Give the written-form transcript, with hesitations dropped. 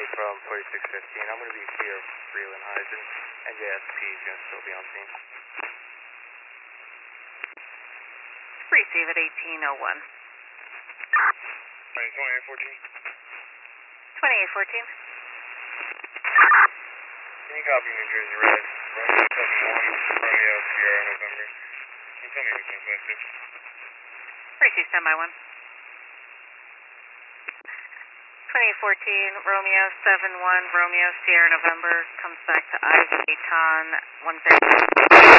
from 4615. I'm going to be clear of Freelandhuysen. NJSP is going to still be on scene. Receive at 1801. 2814. 2814. Can you copy New Jersey Red? Romeo 71, Romeo Sierra November. Can you tell me everything's message? Receive standby 1. 2814, Romeo 71, Romeo Sierra November, comes back to Ivy Ton 130.